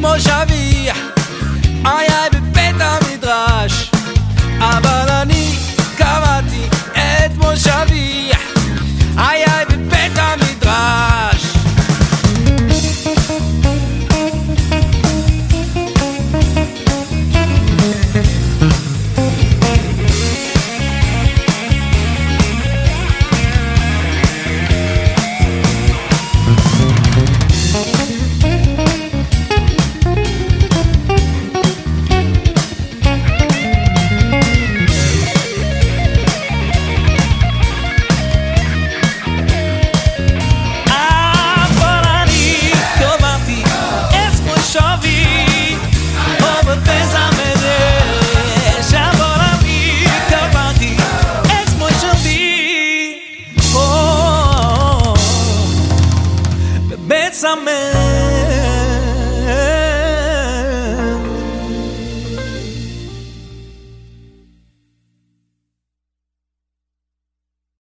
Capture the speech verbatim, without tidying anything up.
מושבי היה בבית המדרש, אבל אני קראתי את מושבי היה בבית המדרש. Bésame